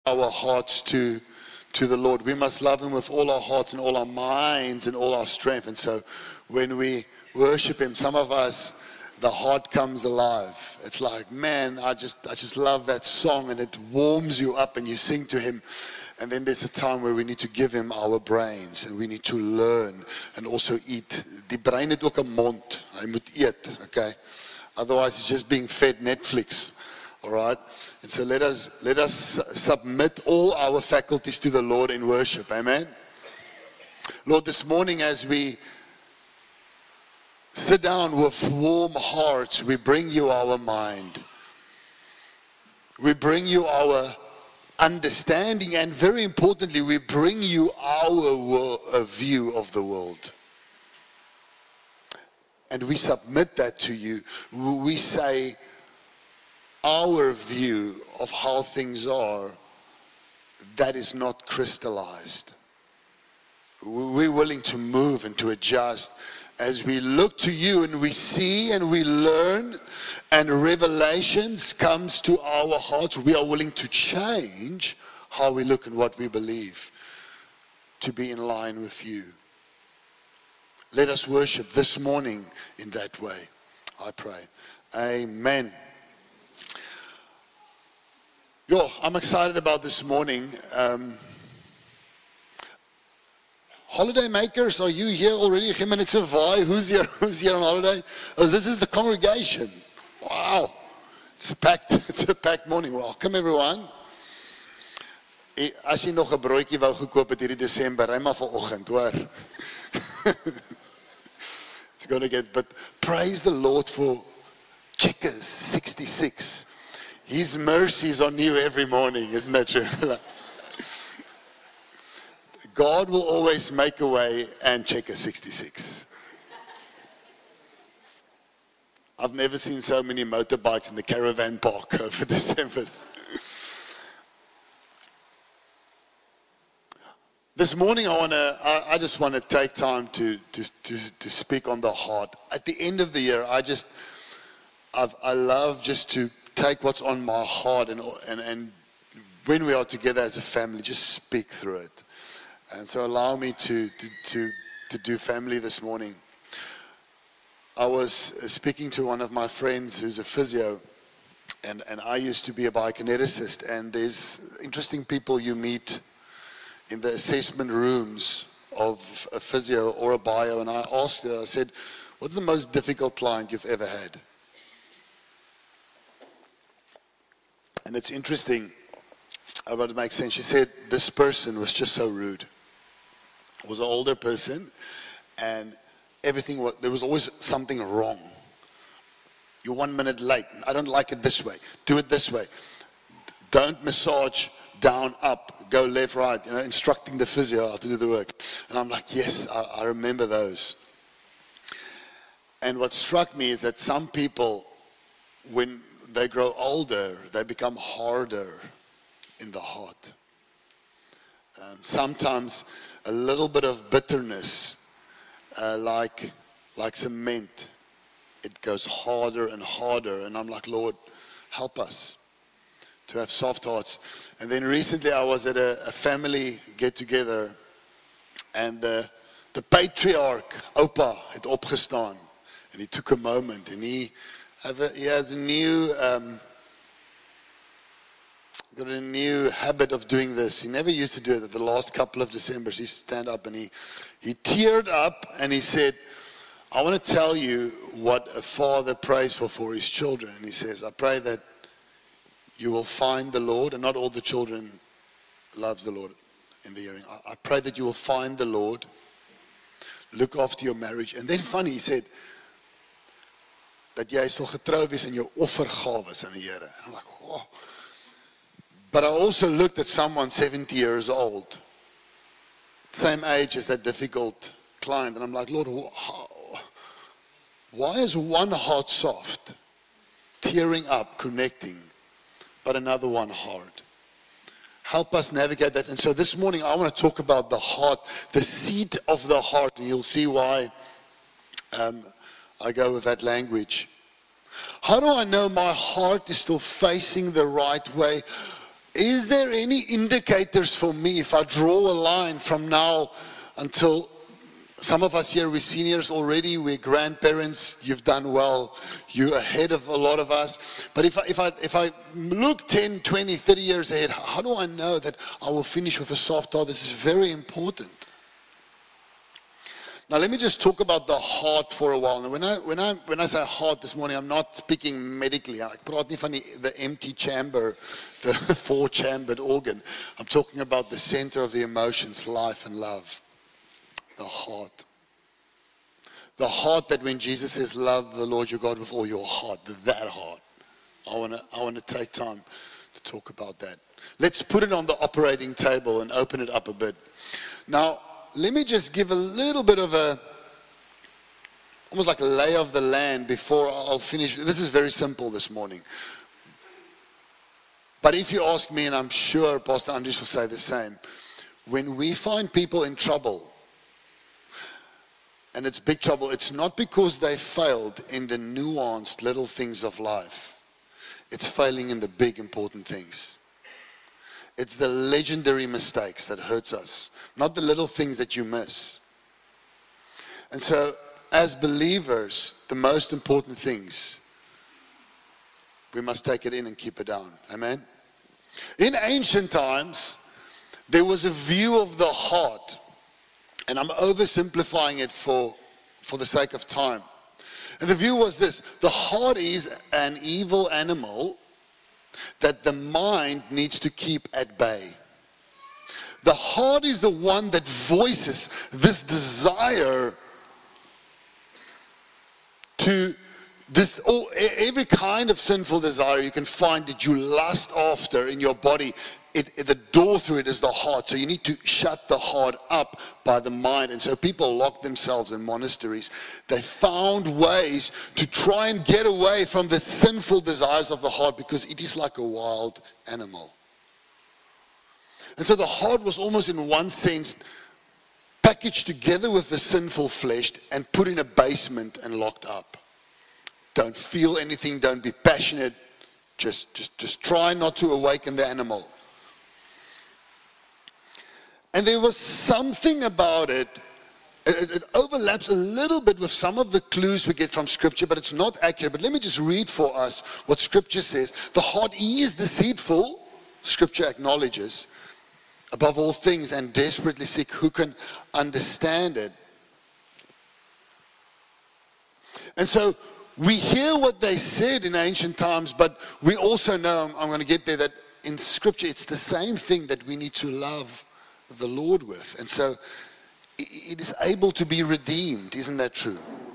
our hearts to the Lord. We must love Him with all our hearts and all our minds and all our strength. And so when we worship Him, some of us, the heart comes alive. It's like, man, I just love that song, and it warms you up and you sing to Him. And then there's a time where we need to give Him our brains and we need to learn and also eat. Die brein het ook 'n mond. Hy moet eet, okay? Otherwise it's just being fed Netflix. All right? And so let us submit all our faculties to the Lord in worship. Amen? Lord, this morning as we sit down with warm hearts, we bring you our mind. We bring you our understanding, and very importantly, we bring you our view of the world. And we submit that to you. We say, our view of how things are, that is not crystallized. We're willing to move and to adjust as we look to you and we see and we learn and revelations comes to our hearts. We are willing to change how we look and what we believe to be in line with you. Let us worship this morning in that way, I pray. Amen. I'm excited about this morning. Holiday makers, are you here already? Give minutes of why? Who's here on holiday? Oh, this is the congregation. Wow. It's a packed morning. Welcome everyone. As jy nog 'n broodjie wou gekoop het hierdie Desember, ry maar vanoggend, hoor. It's going to get, but praise the Lord for Checkers 66. His mercies are new every morning, isn't that true? God will always make a way and Checkers 66. I've never seen so many motorbikes in the caravan park over December. This morning I just want to take time to speak on the heart. At the end of the year, I love just to take what's on my heart and when we are together as a family, just speak through it. And so allow me to do family this morning. I was speaking to one of my friends who's a physio, and I used to be a biokineticist, and there's interesting people you meet in the assessment rooms of a physio or a bio, and I asked her, I said, what's the most difficult client you've ever had? And it's interesting, but it makes sense. She said, this person was just so rude. It was an older person, and there was always something wrong. You're 1 minute late. I don't like it this way. Do it this way. Don't massage down, up, go left, right, instructing the physio how to do the work. And I'm like, yes, I remember those. And what struck me is that some people, when they grow older, they become harder in the heart. Sometimes a little bit of bitterness, like cement, it goes harder and harder. And I'm like, Lord, help us to have soft hearts. And then recently I was at a family get-together, and the patriarch, Opa, had opgestaan. And he took a moment, and he has a new got a new habit of doing this. He never used to do it. At the last couple of Decembers, he stand up and he teared up and he said, I want to tell you what a father prays for his children. And he says, I pray that you will find the Lord, and not all the children loves the Lord in the hearing. I pray that you will find the Lord, look after your marriage. And then funny, he said, dat jy sal getrou wees in jou offergawes aan die Here. And I'm like, oh. But I also looked at someone 70 years old, same age as that difficult client, and I'm like, Lord, why is one heart soft, tearing up, connecting, but another one hard? Help us navigate that. And so this morning I want to talk about the heart, the seat of the heart, and you'll see why I go with that language. How do I know my heart is still facing the right way? is there any indicators for me if I draw a line from now until, some of us here, we're seniors already, we're grandparents, you've done well, you're ahead of a lot of us. But if I look 10, 20, 30 years ahead, how do I know that I will finish with a soft heart? This is very important. Now let me just talk about the heart for a while. Now when I say heart this morning, I'm not speaking medically. I praat nie van the empty chamber, the 4-chambered organ. I'm talking about the center of the emotions, life and love. The heart. The heart that when Jesus says, love the Lord your God with all your heart, that heart. I want to take time to talk about that. Let's put it on the operating table and open it up a bit. Now, let me just give a little bit of almost like a lay of the land before I'll finish. This is very simple this morning. But if you ask me, and I'm sure Pastor Andries will say the same, when we find people in trouble, and it's big trouble, it's not because they failed in the nuanced little things of life. It's failing in the big important things. It's the legendary mistakes that hurts us, not the little things that you miss. And so, as believers, the most important things, we must take it in and keep it down. Amen? In ancient times, there was a view of the heart. And I'm oversimplifying it for the sake of time. And the view was this: the heart is an evil animal that the mind needs to keep at bay. The heart is the one that voices this desire to every kind of sinful desire you can find that you lust after in your body. The door through it is the heart. So you need to shut the heart up by the mind. And so people lock themselves in monasteries. They found ways to try and get away from the sinful desires of the heart because it is like a wild animal. And so the heart was almost in one sense packaged together with the sinful flesh and put in a basement and locked up. Don't feel anything, don't be passionate. Just try not to awaken the animal. And there was something about it, it overlaps a little bit with some of the clues we get from Scripture, but it's not accurate. But let me just read for us what Scripture says. The heart is deceitful, Scripture acknowledges, above all things, and desperately sick. Who can understand it? And so we hear what they said in ancient times, but we also know, I'm going to get there, that in Scripture it's the same thing that we need to love the Lord with. And so it is able to be redeemed. Isn't that true?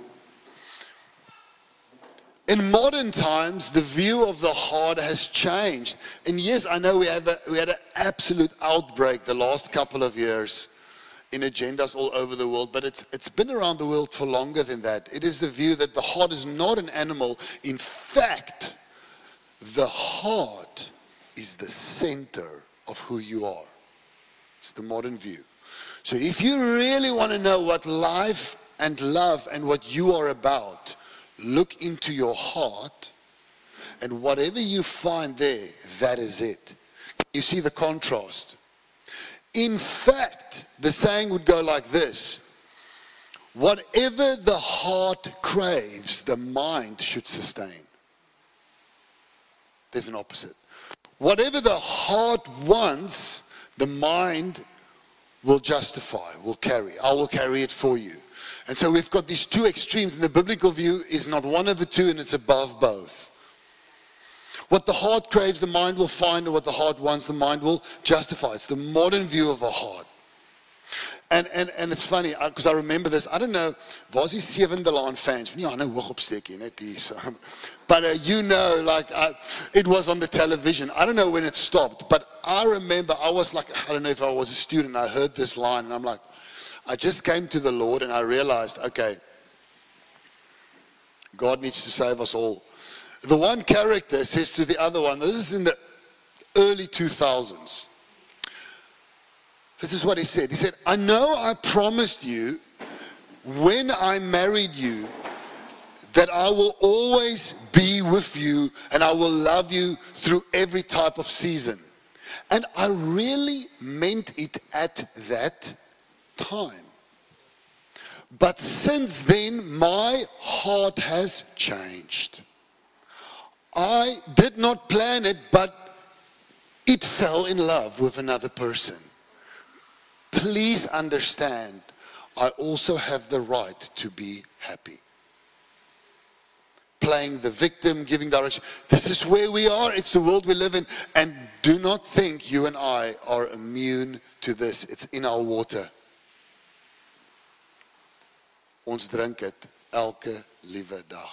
In modern times, the view of the heart has changed. And yes, I know we had an absolute outbreak the last couple of years in agendas all over the world, but it's been around the world for longer than that. It is the view that the heart is not an animal. In fact, the heart is the center of who you are. It's the modern view. So if you really want to know what life and love and what you are about, look into your heart, and whatever you find there, that is it. You see the contrast. In fact, the saying would go like this: whatever the heart craves, the mind should sustain. There's an opposite. Whatever the heart wants, the mind will justify, will carry. I will carry it for you. And so we've got these two extremes, and the biblical view is not one of the two, and it's above both. What the heart craves, the mind will find, and what the heart wants, the mind will justify. It's the modern view of the heart. And it's funny, because I remember this. I don't know, was die Sewende Laan fans? Ja, nou hoog opsteek hier, net hier. So. But it was on the television. I don't know when it stopped, but I remember I was like, I don't know if I was a student, I heard this line, and I'm like, I just came to the Lord and I realized, okay, God needs to save us all. The one character says to the other one, this is in the early 2000s. This is what he said. He said, I know I promised you when I married you that I will always be with you and I will love you through every type of season. And I really meant it at that time. But since then, my heart has changed. I did not plan it, but it fell in love with another person. Please understand, I also have the right to be happy. Playing the victim, giving direction. This is where we are. It's the world we live in. And do not think you and I are immune to this. It's in our water. Ons drink het elke liewe dag.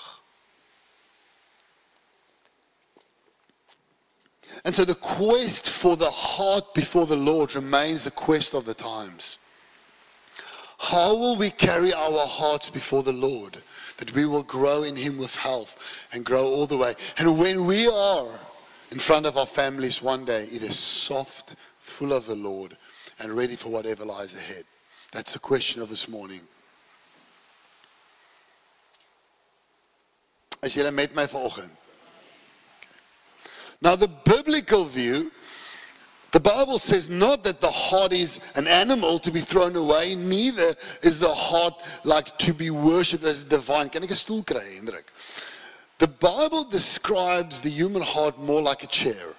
And so the quest for the heart before the Lord remains the quest of the times. How will we carry our hearts before the Lord? That we will grow in Him with health and grow all the way. And when we are in front of our families one day, it is soft, full of the Lord, and ready for whatever lies ahead. That's the question of this morning. As julle met my vanoggend. Now the biblical view, the Bible says not that the heart is an animal to be thrown away, neither is the heart like to be worshipped as divine. Kan ek 'n stoel kry, Hendrik? The Bible describes the human heart more like a chair.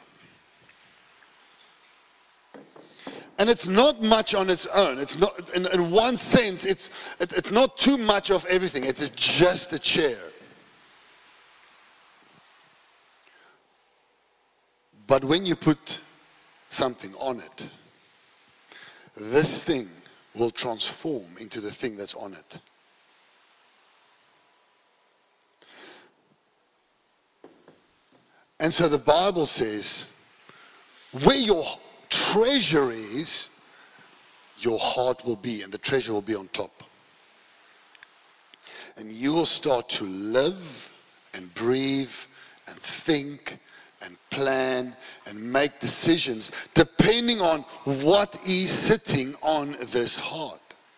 And it's not much on its own. It's not, in one sense, it's not too much of everything. It is just a chair. But when you put something on it, this thing will transform into the thing that's on it. And so the Bible says, where your treasure is, your heart will be, and the treasure will be on top. And you will start to live and breathe and think and plan and make decisions depending on what is sitting on this heart.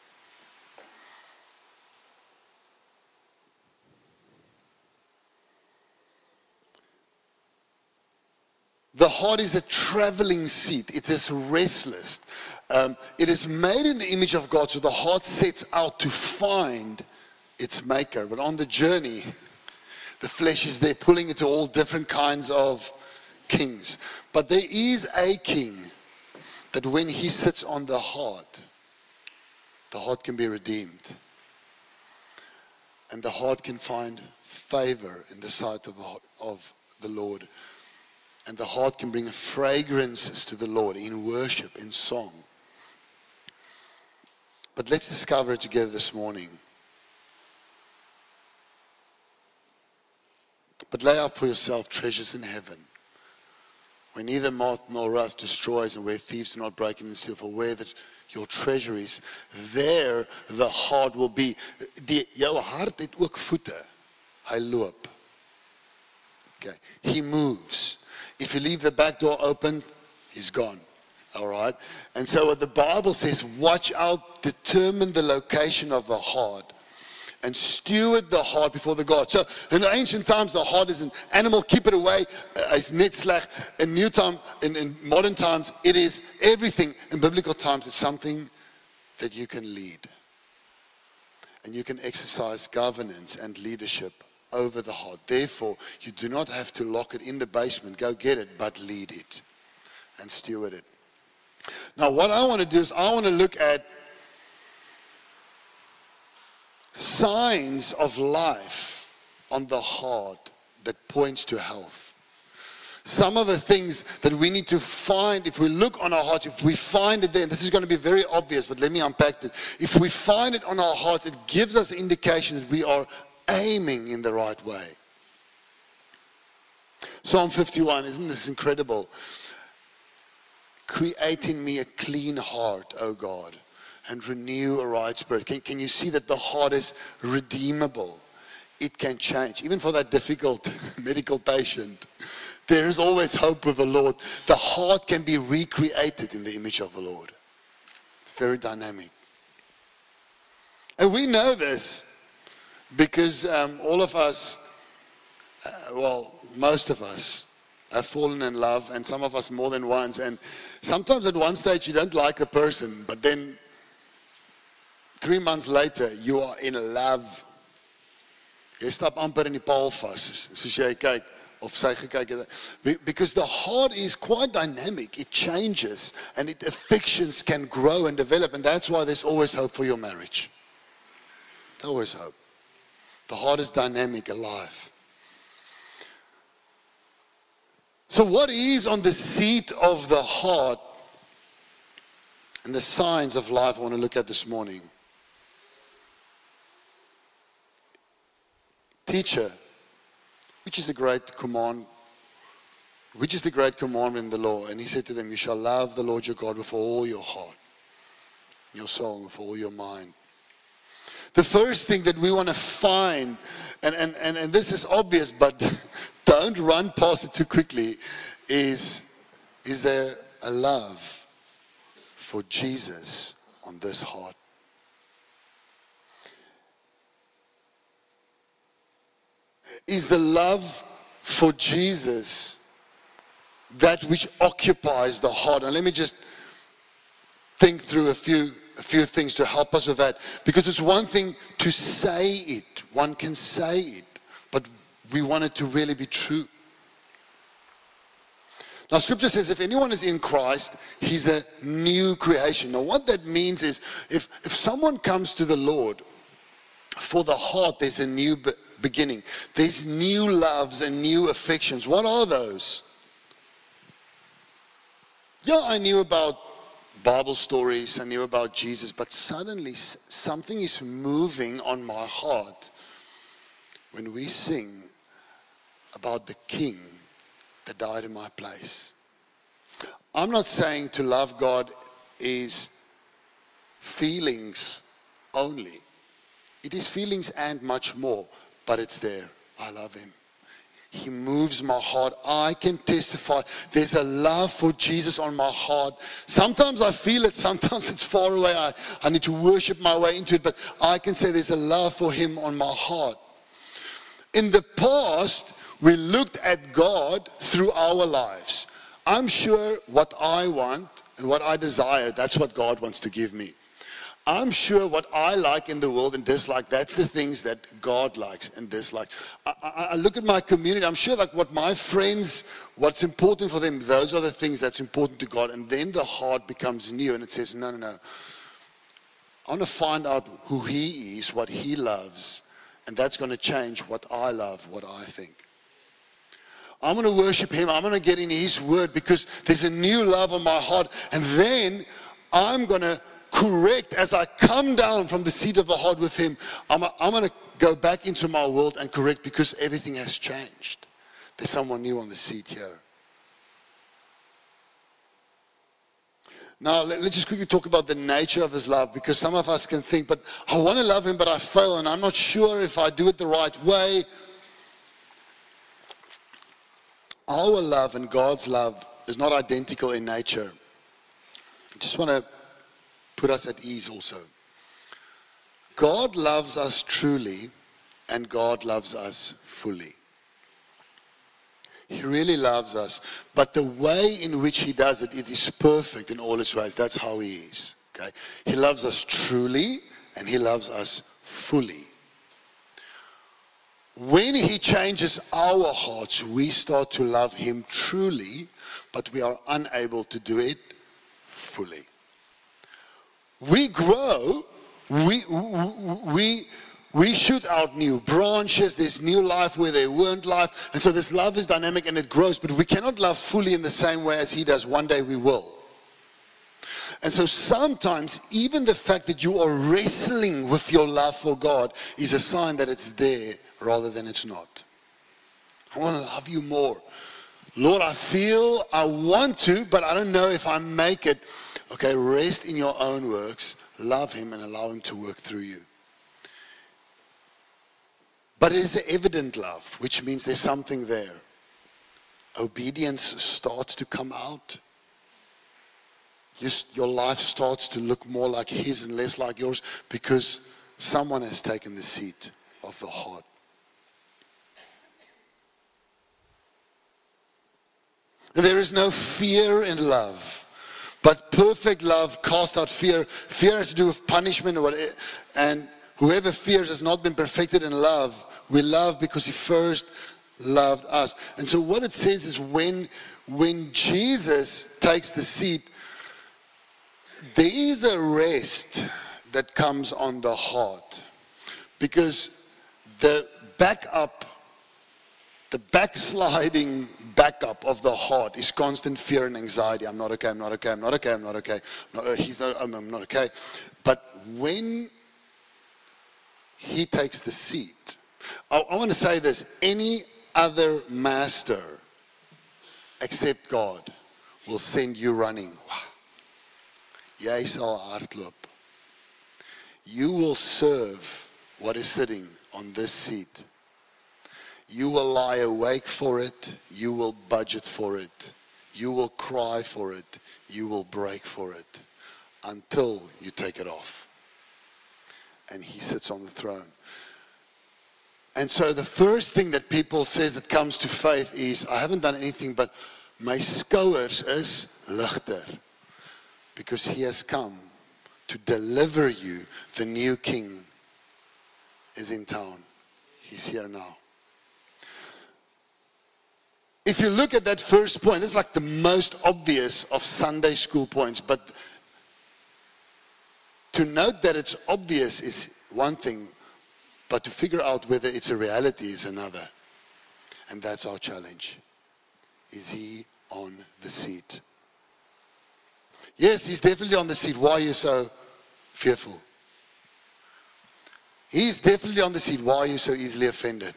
The heart is a traveling seat. It is restless. It is made in the image of God, so the heart sets out to find its maker. But on the journey, the flesh is there pulling it to all different kinds of kings. But there is a king that when he sits on the heart can be redeemed. And the heart can find favor in the sight of the Lord. And the heart can bring fragrances to the Lord in worship, in song. But let's discover it together this morning. But lay up for yourself treasures in heaven, where neither moth nor rust destroys, and where thieves do not break in and steal. For where your treasure is, there the heart will be. Jou hart het ook voete. Hy loop. Okay. He moves. If you leave the back door open, he's gone. All right? And so what the Bible says, watch out, determine the location of the heart, and steward the heart before the God. So in ancient times, the heart is an animal, keep it away. It's net sleg. In new time, in modern times, it is everything. In biblical times, it's something that you can lead. And you can exercise governance and leadership over the heart. Therefore, you do not have to lock it in the basement, go get it, but lead it and steward it. Now, what I want to do is I want to look at signs of life on the heart that points to health. Some of the things that we need to find, if we look on our hearts, if we find it there, and this is going to be very obvious, but let me unpack it. If we find it on our hearts, it gives us an indication that we are aiming in the right way. Psalm 51, isn't this incredible? Create in me a clean heart, O God, and renew a right spirit. Can you see that the heart is redeemable? It can change. Even for that difficult medical patient, there is always hope with the Lord. The heart can be recreated in the image of the Lord. It's very dynamic. And we know this because all of us, most of us, have fallen in love, and some of us more than once. And sometimes at one stage you don't like the person, but then 3 months later you are in love. Jy stap amper in die paal vas, soos jy kyk, of sy gekyk het. Because the heart is quite dynamic. It changes, and affections can grow and develop, and that's why there's always hope for your marriage. There's always hope. The heart is dynamic, alive. So what is on the seat of the heart and the signs of life I want to look at this morning? Teacher, which is the great commandment in the law? And he said to them, you shall love the Lord your God with all your heart, your soul, with all your mind. The first thing that we want to find, and this is obvious, but don't run past it too quickly, is there a love for Jesus on this heart? Is the love for Jesus that which occupies the heart? And let me just think through a few things to help us with that. Because it's one thing to say it. One can say it. But we want it to really be true. Now, Scripture says if anyone is in Christ, he's a new creation. Now, what that means is if someone comes to the Lord, for the heart, there's a new beginning. There's new loves and new affections. What are those? Yeah, I knew about Bible stories, I knew about Jesus, but suddenly something is moving on my heart when we sing about the King that died in my place. I'm not saying to love God is feelings only. It is feelings and much more, but it's there. I love him. He moves my heart. I can testify. There's a love for Jesus on my heart. Sometimes I feel it. Sometimes it's far away. I need to worship my way into it. But I can say there's a love for him on my heart. In the past, we looked at God through our lives. I'm sure what I want and what I desire, that's what God wants to give me. I'm sure what I like in the world and dislike, that's the things that God likes and dislikes. I look at my community, I'm sure like what my friends, what's important for them, those are the things that's important to God. And then the heart becomes new and it says, no. I want to find out who he is, what he loves, and that's going to change what I love, what I think. I'm going to worship him, I'm going to get in his word because there's a new love on my heart. And then I'm going to correct as I come down from the seat of the heart with him. I'm going to go back into my world and correct because everything has changed. There's someone new on the seat here. Now, let's just quickly talk about the nature of his love, because some of us can think, but I want to love him, but I fail, and I'm not sure if I do it the right way. Our love and God's love is not identical in nature. I just want to put us at ease also. God loves us truly, and God loves us fully. He really loves us, but the way in which he does it, it is perfect in all its ways. That's how he is. Okay? He loves us truly, and he loves us fully. When he changes our hearts, we start to love him truly, but we are unable to do it fully. We grow, we shoot out new branches, there's new life where there weren't life, and so this love is dynamic and it grows, but we cannot love fully in the same way as he does. One day we will. And so sometimes even the fact that you are wrestling with your love for God is a sign that it's there rather than it's not. I want to love you more. Lord, I feel I want to, but I don't know if I make it. Okay, rest in your own works, love him and allow him to work through you. But it is an evident love, which means there's something there. Obedience starts to come out. Your life starts to look more like his and less like yours because someone has taken the seat of the heart. There is no fear in love, but perfect love casts out fear. Fear has to do with punishment or whatever. And whoever fears has not been perfected in love. We love because he first loved us. And so what it says is when Jesus takes the seat, there is a rest that comes on the heart. Because the backsliding backup of the heart is constant fear and anxiety. I'm not okay, I'm not okay, I'm not okay, I'm not okay. I'm not okay. But when he takes the seat, I want to say this, any other master except God will send you running. Jy sal hardloop. You will serve what is sitting on this seat. You will lie awake for it. You will budget for it. You will cry for it. You will break for it until you take it off. And he sits on the throne. And so the first thing that people says that comes to faith is, I haven't done anything, but my skouers is ligter. Because he has come to deliver you. The new king is in town. He's here now. If you look at that first point, it's like the most obvious of Sunday school points. But to note that it's obvious is one thing, but to figure out whether it's a reality is another. And that's our challenge. Is he on the seat? Yes, he's definitely on the seat. Why are you so fearful? He's definitely on the seat. Why are you so easily offended?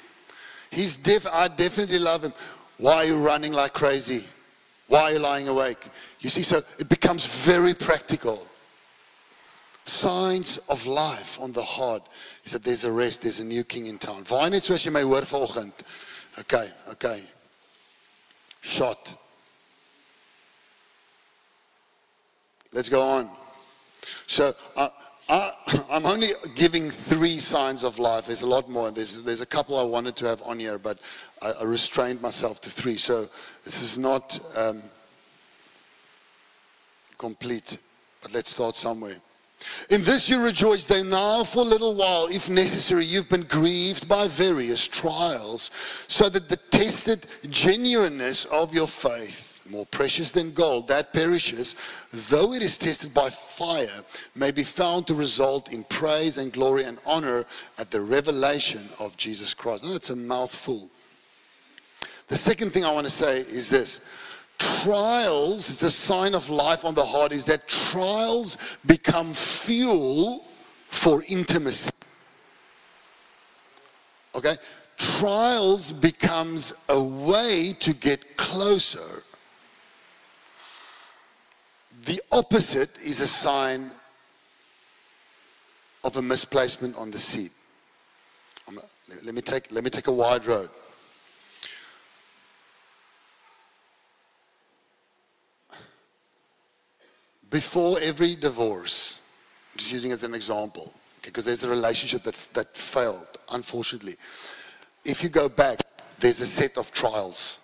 I definitely love him. Why are you running like crazy? Why are you lying awake? You see, so it becomes very practical. Signs of life on the heart is that there's a rest, there's a new king in town. Waar net soos jy my hoor vanoggend. Okay. Shot. Let's go on. So I'm only giving 3 signs of life. There's a lot more. There's a couple I wanted to have on here, but I restrained myself to 3. So this is not complete. But let's start somewhere. In this you rejoice, though now for a little while, if necessary, you've been grieved by various trials, so that the tested genuineness of your faith, more precious than gold, that perishes, though it is tested by fire, may be found to result in praise and glory and honor at the revelation of Jesus Christ. Now, that's a mouthful. The second thing I want to say is this. Trials, it's a sign of life on the heart, is that trials become fuel for intimacy. Okay? Trials becomes a way to get closer. The opposite is a sign of a misplacement on the seat. Let me take a wide road. Before every divorce, I'm just using it as an example, because there's a relationship that failed, unfortunately. If you go back, there's a set of trials.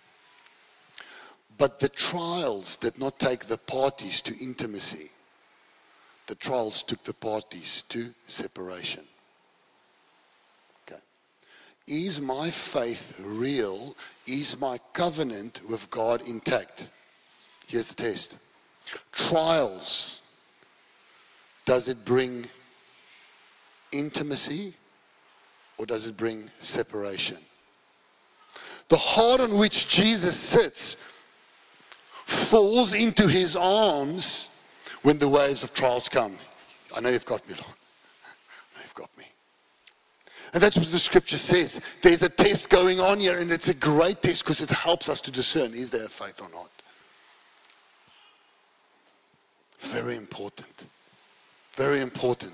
But the trials did not take the parties to intimacy. The trials took the parties to separation. Okay. Is my faith real? Is my covenant with God intact? Here's the test. Trials, does it bring intimacy or does it bring separation? The heart on which Jesus sits falls into his arms when the waves of trials come. I know you've got me, Lord. I know you've got me. And that's what the scripture says. There's a test going on here, and it's a great test because it helps us to discern, is there a faith or not? Very important. Very important.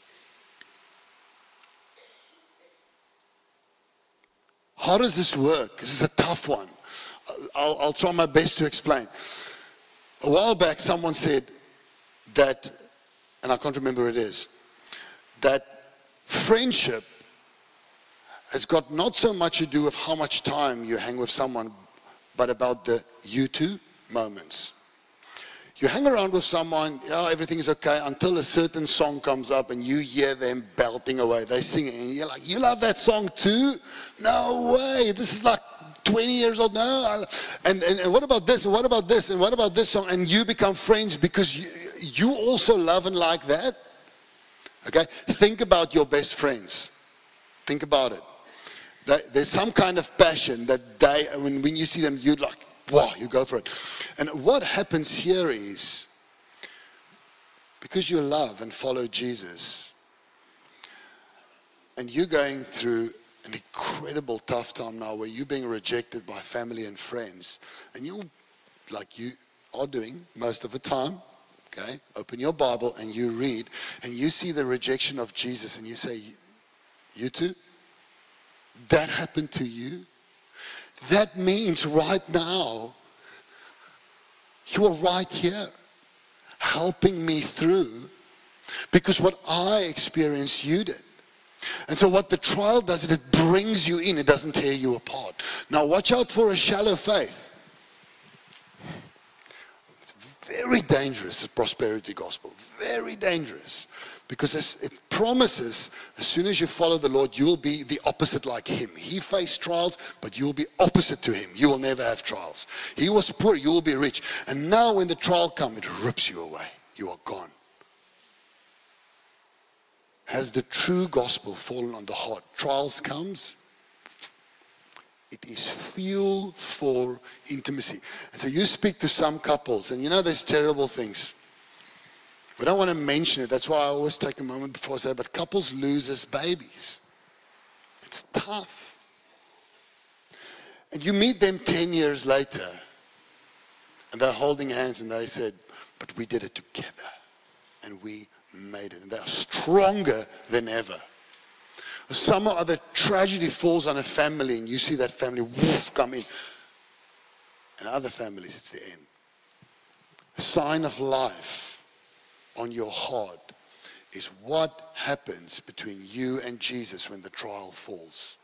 How does this work? This is a tough one. I'll try my best to explain. A while back, someone said that, and I can't remember who it is, that friendship has got not so much to do with how much time you hang with someone, but about the you too moments. You hang around with someone, yeah, everything's okay, until a certain song comes up and you hear them belting away. They sing it, and you're like, you love that song too? No way, this is like 20 years old now. And what about this, and what about this, and what about this song? And you become friends because you also love and like that. Okay, think about your best friends. Think about it. There's some kind of passion that when you see them, you're like, wow, you go for it. And what happens here is, because you love and follow Jesus, and you're going through an incredible tough time now where you're being rejected by family and friends, and you, like you are doing most of the time, okay, open your Bible and you read, and you see the rejection of Jesus, and you say, you too? That happened to you? That means right now, you are right here, helping me through, because what I experienced, you did. And so what the trial does, it brings you in, it doesn't tear you apart. Now watch out for a shallow faith. It's very dangerous, the prosperity gospel, very dangerous. Because it promises, as soon as you follow the Lord, you will be the opposite like Him. He faced trials, but you will be opposite to Him. You will never have trials. He was poor, you will be rich. And now when the trial comes, it rips you away. You are gone. Has the true gospel fallen on the heart? Trials comes. It is fuel for intimacy. And so you speak to some couples, and you know there's terrible things. We don't want to mention it. That's why I always take a moment before I say, but couples lose as babies. It's tough. And you meet them 10 years later, and they're holding hands, and they said, but we did it together, and we made it. And they are stronger than ever. Some other tragedy falls on a family, and you see that family woof, come in. And other families, it's the end. A sign of life on your heart is what happens between you and Jesus when the trial falls.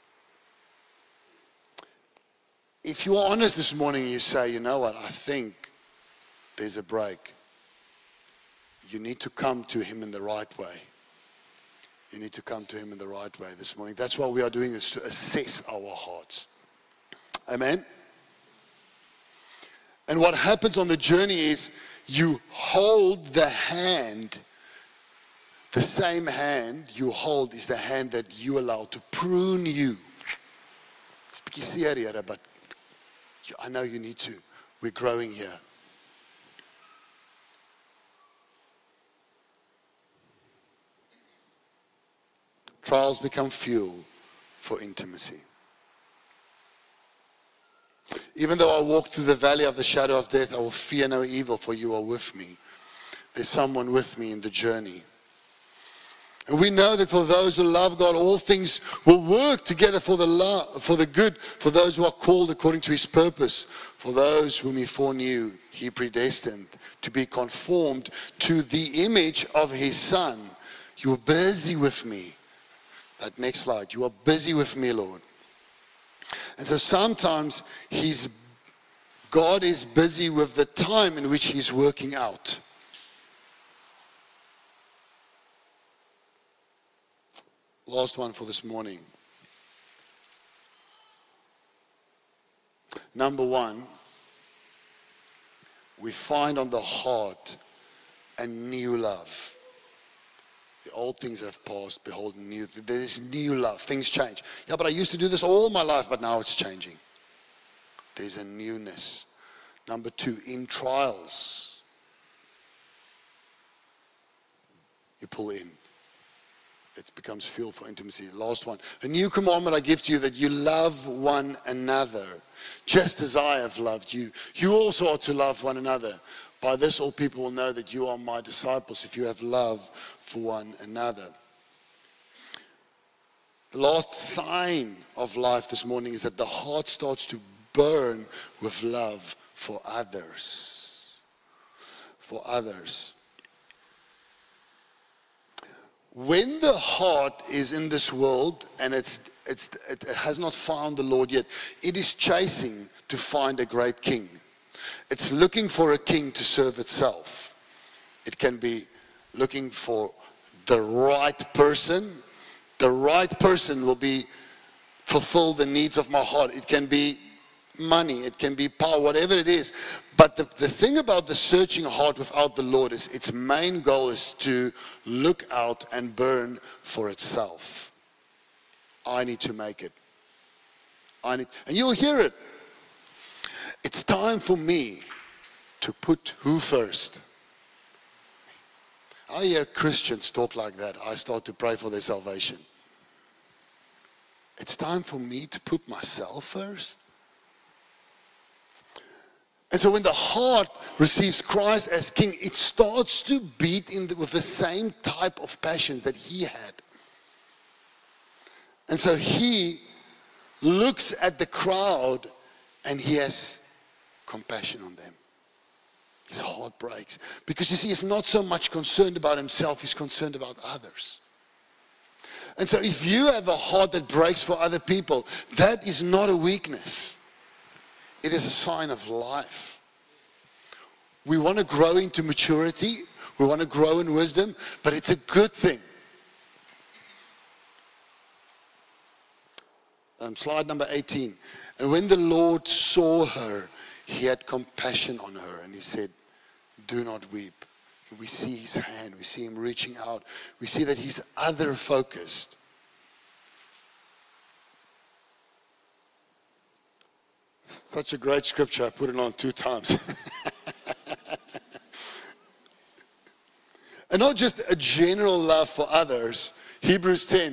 If you are honest this morning and you say, you know what, I think there's a break, you need to come to Him in the right way. You need to come to Him in the right way this morning. That's why we are doing this, to assess our hearts. Amen? And what happens on the journey is you hold the hand. The same hand you hold is the hand that you allow to prune you. It's a bit serious, but I know you need to. We're growing here. Trials become fuel for intimacy. Even though I walk through the valley of the shadow of death, I will fear no evil, for you are with me. There's someone with me in the journey. And we know that for those who love God, all things will work together for the good, for those who are called according to His purpose. For those whom He foreknew, He predestined to be conformed to the image of His Son. You are busy with me. That next slide. You are busy with me, Lord. And so sometimes God is busy with the time in which He's working out. Last one for this morning. Number one, we find on the heart a new love. The old things have passed, behold, new. There is new love. Things change. Yeah, but I used to do this all my life, but now it's changing. There's a newness. Number two, in trials, you pull in. It becomes fuel for intimacy. Last one. A new commandment I give to you, that you love one another, just as I have loved you. You also are to love one another. By this all people will know that you are my disciples, if you have love for one another. The last sign of life this morning is that the heart starts to burn with love for others. For others. When the heart is in this world and it's it has not found the Lord yet. It is chasing to find a great king. It's looking for a king to serve itself. It can be looking for the right person. The right person will fulfill the needs of my heart. It can be money, it can be power, whatever it is. But the thing about the searching heart without the Lord is its main goal is to look out and burn for itself. I need to make it. And you'll hear it. It's time for me to put who first? I hear Christians talk like that. I start to pray for their salvation. It's time for me to put myself first. And so when the heart receives Christ as King, it starts to beat with the same type of passions that he had. And so he looks at the crowd and he has compassion on them. His heart breaks. Because you see, he's not so much concerned about himself, he's concerned about others. And so if you have a heart that breaks for other people, that is not a weakness. It is a sign of life. We want to grow into maturity. We want to grow in wisdom, but it's a good thing. Slide number 18. And when the Lord saw her, he had compassion on her, and he said, do not weep. We see his hand. We see him reaching out. We see that he's other focused. Such a great scripture. I put it on 2 times. And not just a general love for others. Hebrews 10.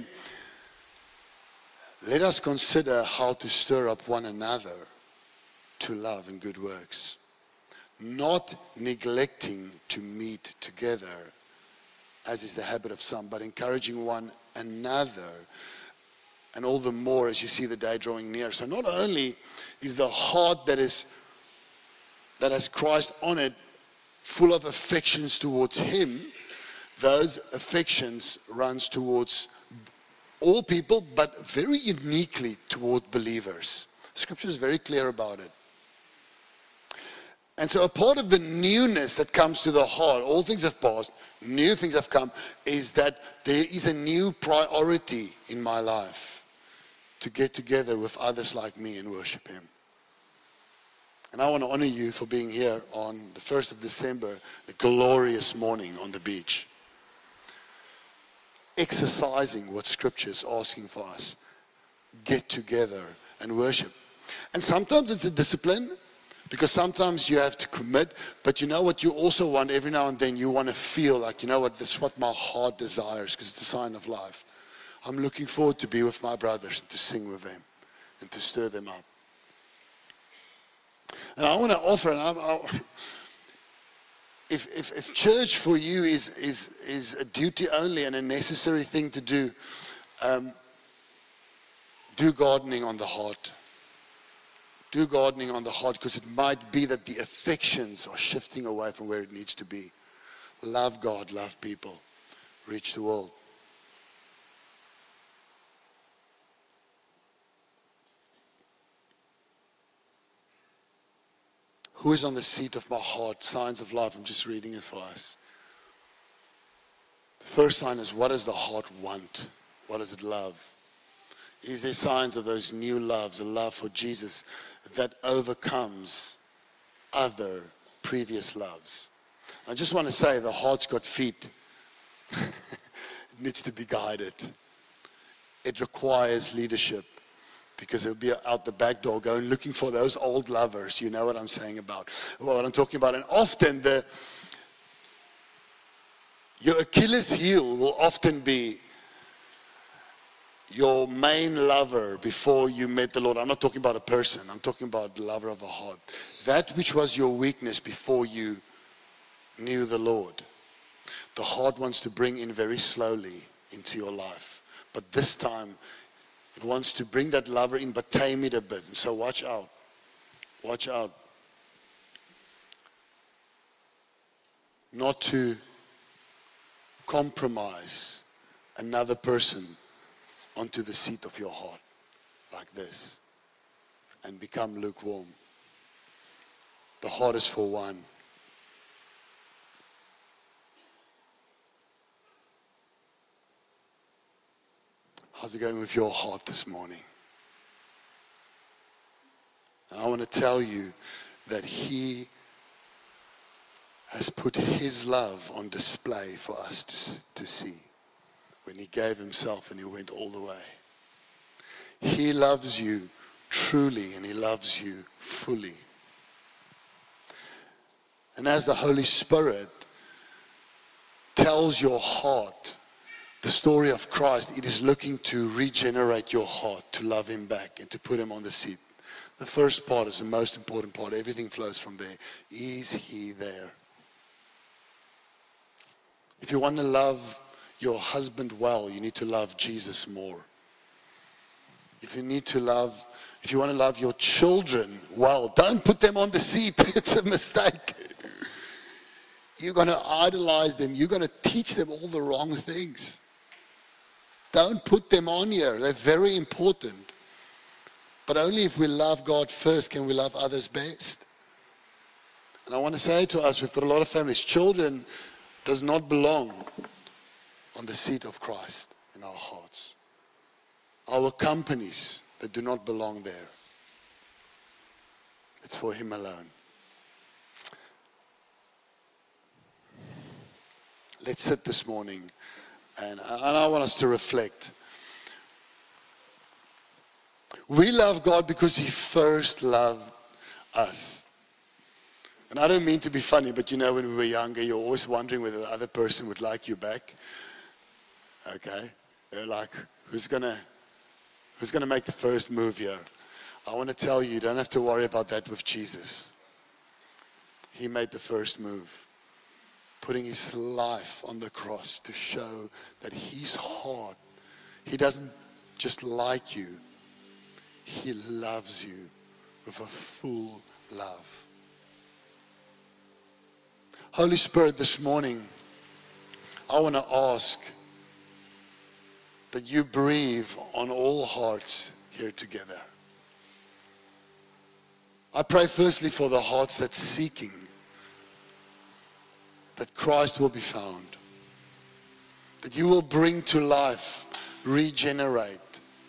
Let us consider how to stir up one another to love and good works, not neglecting to meet together, as is the habit of some, but encouraging one another, and all the more as you see the day drawing near. So not only is the heart that has Christ on it full of affections towards him, those affections runs towards all people, but very uniquely toward believers. Scripture is very clear about it. And so a part of the newness that comes to the heart, all things have passed, new things have come, is that there is a new priority in my life to get together with others like me and worship him. And I want to honor you for being here on the 1st of December, a glorious morning on the beach. Exercising what Scripture is asking for us. Get together and worship. And sometimes it's a discipline, because sometimes you have to commit, but you know what you also want every now and then? You want to feel like, you know what, this is what my heart desires, because it's a sign of life. I'm looking forward to be with my brothers and to sing with them and to stir them up. And I want to offer, and if church for you is a duty only and a necessary thing to do gardening on the heart. Do gardening on the heart, because it might be that the affections are shifting away from where it needs to be. Love God, love people, reach the world. Who is on the seat of my heart? Signs of life. I'm just reading it for us. The first sign is, what does the heart want? What does it love? Is there signs of those new loves, a love for Jesus that overcomes other previous loves? I just want to say, the heart's got feet. It needs to be guided. It requires leadership, because it'll be out the back door going looking for those old lovers. You know what I'm saying about, what I'm talking about. And often your Achilles heel will often be your main lover before you met the Lord. I'm not talking about a person. I'm talking about the lover of the heart. That which was your weakness before you knew the Lord. The heart wants to bring in very slowly into your life. But this time, it wants to bring that lover in, but tame it a bit. And so watch out. Watch out. Not to compromise another person onto the seat of your heart. like this and become lukewarm. The heart is for one. How's it going with your heart this morning? And I want to tell you that He has put His love on display for us to see when He gave Himself and He went all the way. He loves you truly and He loves you fully. And as the Holy Spirit tells your heart the story of Christ, it is looking to regenerate your heart, to love Him back and to put Him on the seat. The first part is the most important part. Everything flows from there. Is He there? If you want to love your husband well, you need to love Jesus more. If you want to love your children well, don't put them on the seat. It's a mistake. You're going to idolize them. You're going to teach them all the wrong things. Don't put them on here. They're very important. But only if we love God first can we love others best. And I want to say to us, we've got a lot of families. Children does not belong on the seat of Christ in our hearts. Our companies that do not belong there. It's for Him alone. Let's sit this morning and I want us to reflect. We love God because He first loved us. And I don't mean to be funny, but when we were younger, you're always wondering whether the other person would like you back. Okay? You're like, who's gonna make the first move here? I want to tell you don't have to worry about that with Jesus. He made the first move, putting His life on the cross to show that His heart, He doesn't just like you, He loves you with a full love. Holy Spirit, this morning, I want to ask that you breathe on all hearts here together. I pray firstly for the hearts that's seeking, that Christ will be found, that you will bring to life, regenerate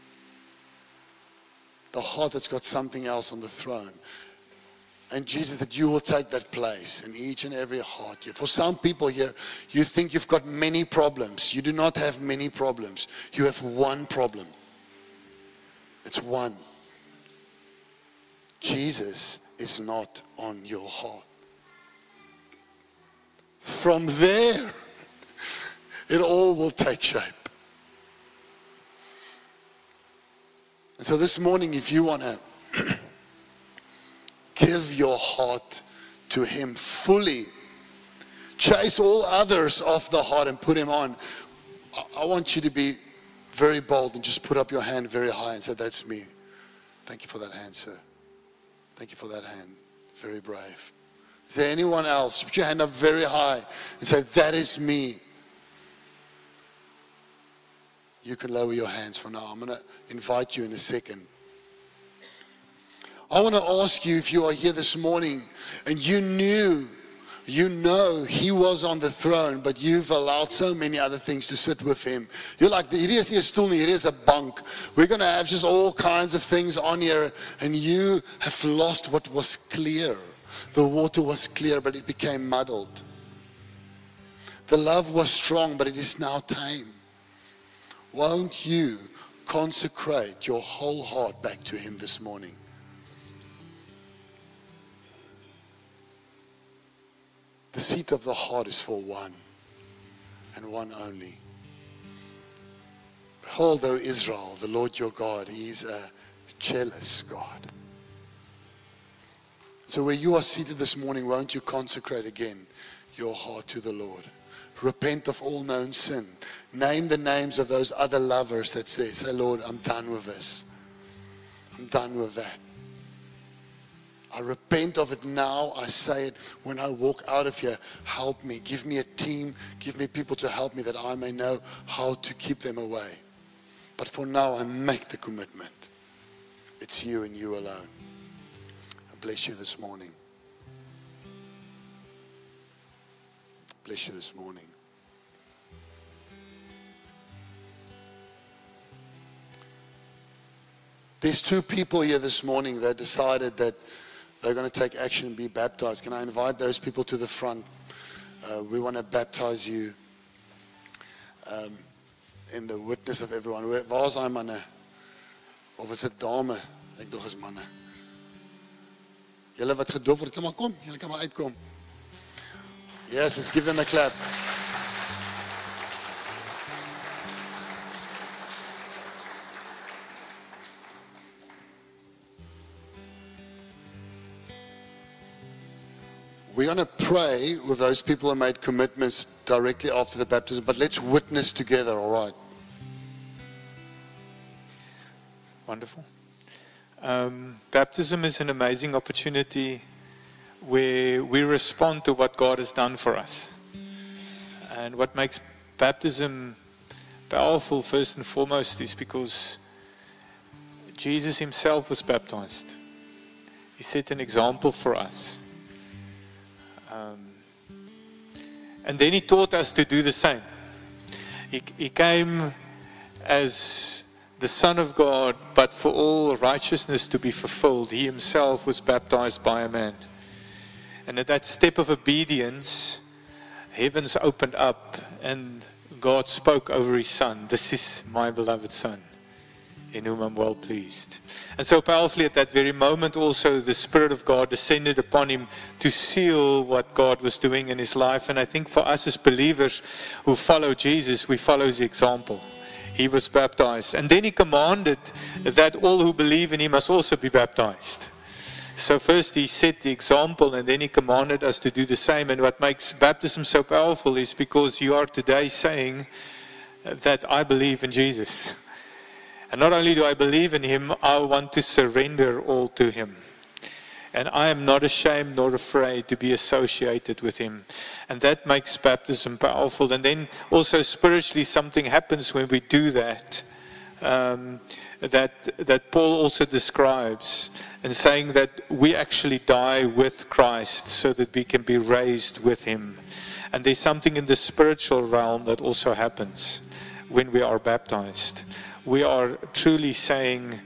the heart that's got something else on the throne. And Jesus, that you will take that place in each and every heart here. For some people here, you think you've got many problems. You do not have many problems. You have one problem. It's one. Jesus is not on your heart. From there, it all will take shape. And so this morning, if you want to give your heart to Him fully, chase all others off the heart and put Him on, I want you to be very bold and just put up your hand very high and say, that's me. Thank you for that hand, sir. Thank you for that hand. Very brave. Is there anyone else? Put your hand up very high and say, that is me. You can lower your hands for now. I'm going to invite you in a second. I want to ask you, if you are here this morning and you know He was on the throne, but you've allowed so many other things to sit with Him. You're like, hier is nie 'n stoel nie, hier is 'n bank. We're going to have just all kinds of things on here, and you have lost what was clear. The water was clear, but it became muddled. The love was strong, but it is now tame. Won't you consecrate your whole heart back to Him this morning? The seat of the heart is for one, and one only. Behold, O Israel, the Lord your God, He is a jealous God. So where you are seated this morning, won't you consecrate again your heart to the Lord? Repent of all known sin. Name the names of those other lovers that's there. Say, Lord, I'm done with this. I'm done with that. I repent of it now. I say it when I walk out of here. Help me. Give me a team. Give me people to help me that I may know how to keep them away. But for now, I make the commitment. It's you and you alone. I bless you this morning. Bless you this morning. There's two people here this morning that decided that they're going to take action and be baptized. Can I invite those people to the front? We want to baptize you in the witness of everyone. Waar is daai manne? Of is dit dame? Ek dog is manne. Julle wat gedoop word, kom. Julle kan maar uitkom. Yes, let's give them a clap. We're going to pray with those people who made commitments directly after the baptism, but let's witness together, all right? Wonderful. Baptism is an amazing opportunity where we respond to what God has done for us. And what makes baptism powerful, first and foremost, is because Jesus himself was baptized. He set an example for us. And then he taught us to do the same. He came as the Son of God, but for all righteousness to be fulfilled, he himself was baptized by a man. And at that step of obedience, heavens opened up and God spoke over his Son. This is my beloved Son, in whom I'm well pleased. And so powerfully at that very moment also the Spirit of God descended upon him to seal what God was doing in his life. And I think for us as believers who follow Jesus, we follow his example. He was baptized. And then he commanded that all who believe in him must also be baptized. So first he set the example and then he commanded us to do the same. And what makes baptism so powerful is because you are today saying that I believe in Jesus. And not only do I believe in him, I want to surrender all to him. And I am not ashamed nor afraid to be associated with him. And that makes baptism powerful. And then also spiritually something happens when we do that. That Paul also describes, and saying that we actually die with Christ so that we can be raised with him. And there's something in the spiritual realm that also happens when we are baptized. We are truly saying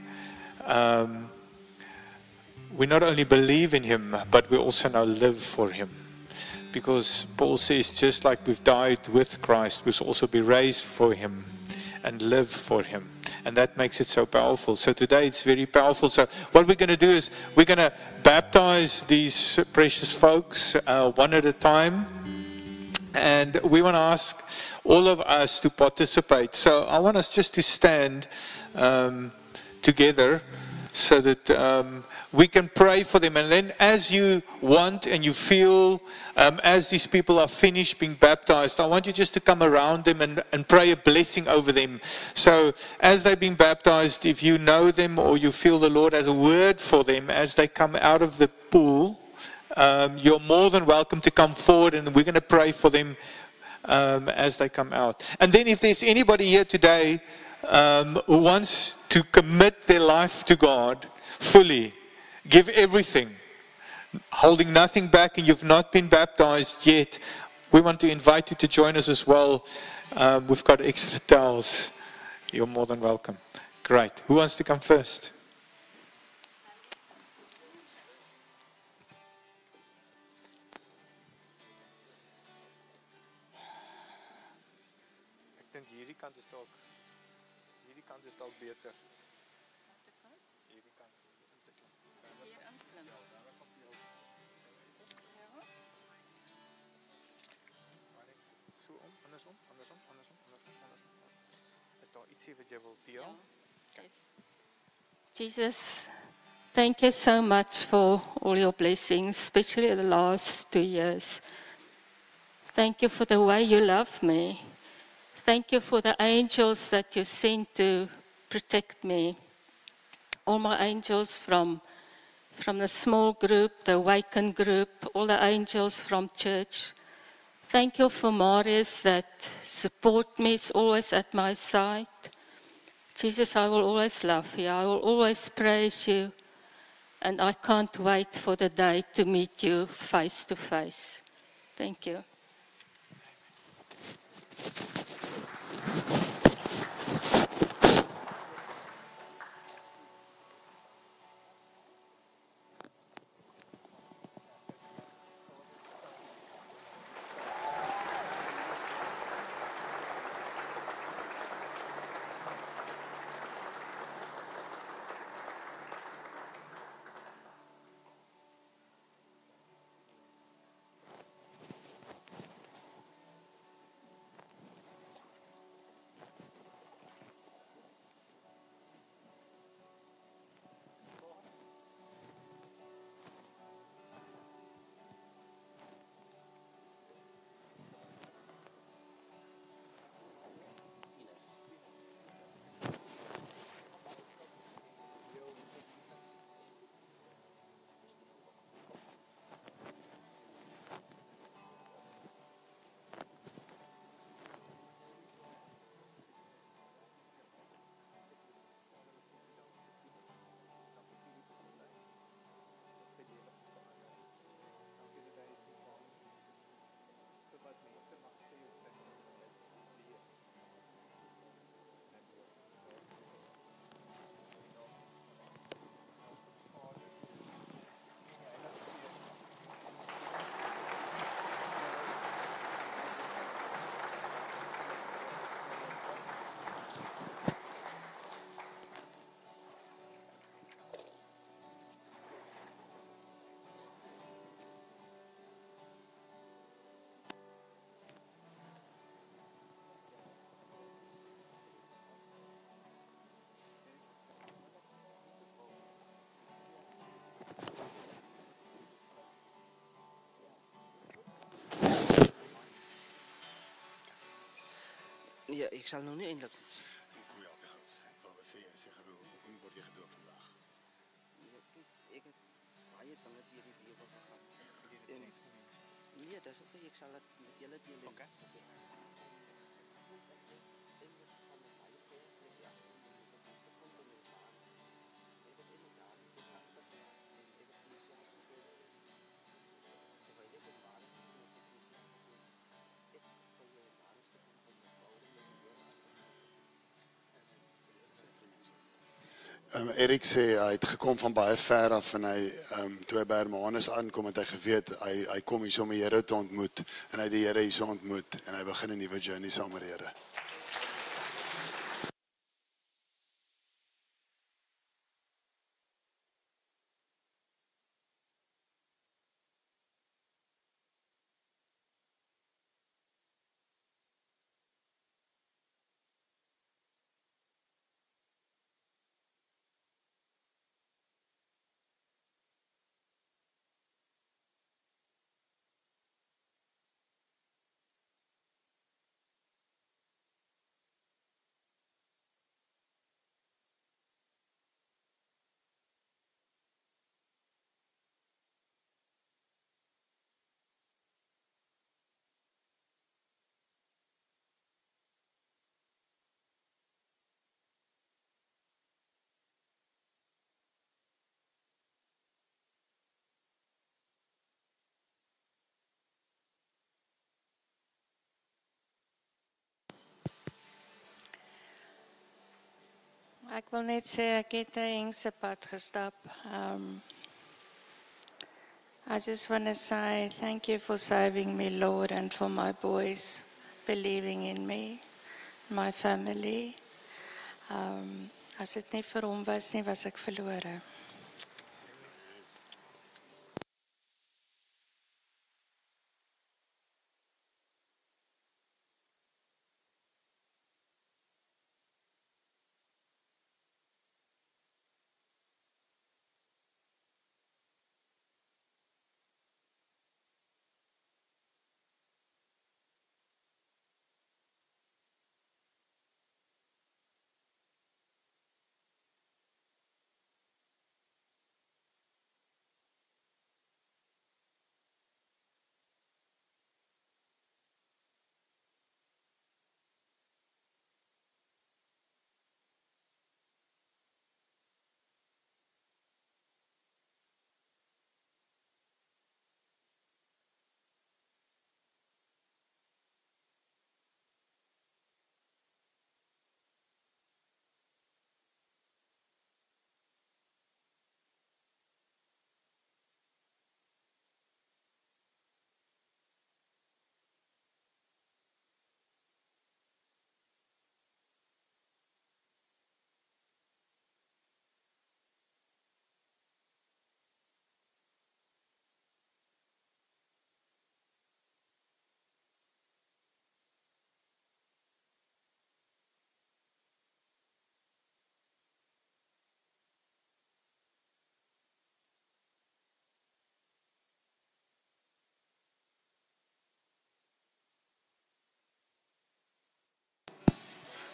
we not only believe in him, but we also now live for him. Because Paul says, just like we've died with Christ, we'll also be raised for him and live for him. And that makes it so powerful. So today it's very powerful. So what we're going to do is we're going to baptize these precious folks one at a time. And we want to ask all of us to participate. So I want us just to stand together so that we can pray for them. And then as you want and you feel, as these people are finished being baptized, I want you just to come around them and pray a blessing over them. So as they're being baptized, if you know them or you feel the Lord has a word for them as they come out of the pool, you're more than welcome to come forward, and we're going to pray for them as they come out. And then if there's anybody here today who wants to commit their life to God fully, give everything, holding nothing back, and you've not been baptized yet, we want to invite you to join us as well. We've got extra towels. You're more than welcome. Great. Who wants to come first? Hierdie kant is dalk beter. Hierdie kant. So andersom. Is daar ietsie wat jy wil deel? Jesus, thank you so much for all your blessings, especially the last 2 years. Thank you for the way you love me. Thank you for the angels that you sent to protect me. All my angels from the small group, the awakened group, all the angels from church. Thank you for Marius that support me, is always at my side. Jesus, I will always love you. I will always praise you. And I can't wait for the day to meet you face to face. Thank you. Ja, ik zal nog niet eindelijk. Ik heb baie dinge deur die lewe gegaan. Nee, dat is oké. Ik zal het met julle deel. Okay. Erik sê hy het gekom van baie ver af en hy toe hy by Hermanus aankom het hy geweet hy kom hier om die Here te ontmoet en hy het die Here hier ontmoet en hy begin 'n nuwe journey saam met die Here. Ek wil net sê ek het 'n engse pad gestap. I just want to say thank you for saving me, Lord, and for my boys believing in me, my family. As dit nie vir hom was nie, was ek verlore.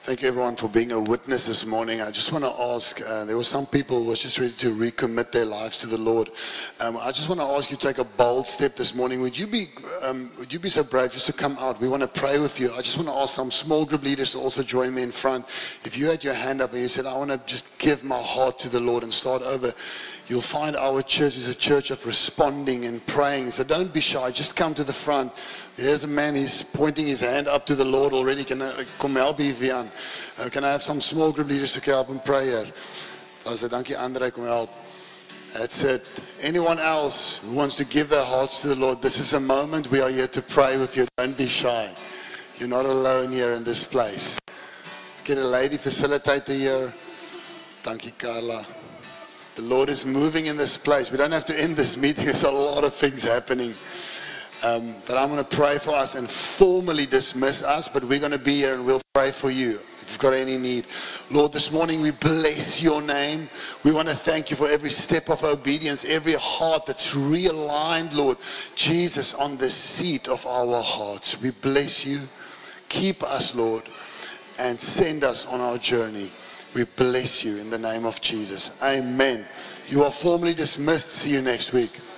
Thank you everyone for being a witness this morning. I just want to ask, there were some people who was just ready to recommit their lives to the Lord. I just want to ask you to take a bold step this morning. Would you be so brave just to come out? We want to pray with you. I just want to ask some small group leaders to also join me in front. If you had your hand up and you said, I want to just give my heart to the Lord and start over, you'll find our church is a church of responding and praying. So don't be shy. Just come to the front. There's a man, he's pointing his hand up to the Lord already. Can I have some small group leaders to help in prayer? I said, dankie Andre, kom help. That's it. Anyone else who wants to give their hearts to the Lord, this is a moment we are here to pray with you. Don't be shy. You're not alone here in this place. Get a lady facilitator here. Dankie Carla. The Lord is moving in this place. We don't have to end this meeting. There's a lot of things happening. But I'm going to pray for us and formally dismiss us. But we're going to be here and we'll pray for you if you've got any need. Lord, this morning we bless your name. We want to thank you for every step of obedience, every heart that's realigned, Lord Jesus, on the seat of our hearts. We bless you. Keep us, Lord, and send us on our journey. We bless you in the name of Jesus. Amen. You are formally dismissed. See you next week.